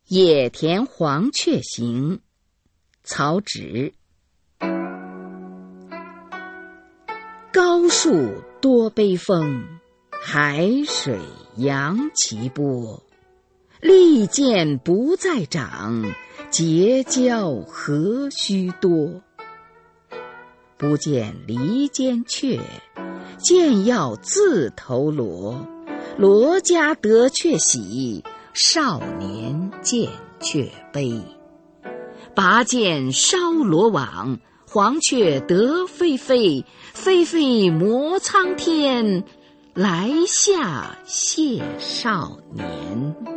野田黄雀行，曹植。高树多悲风，海水扬其波。利剑不再长，结交何须多。不见离间雀，见要自投罗。罗家得雀喜，少年见雀悲。拔剑烧罗网，黄雀得飞飞。飞飞摩苍天，来下谢少年。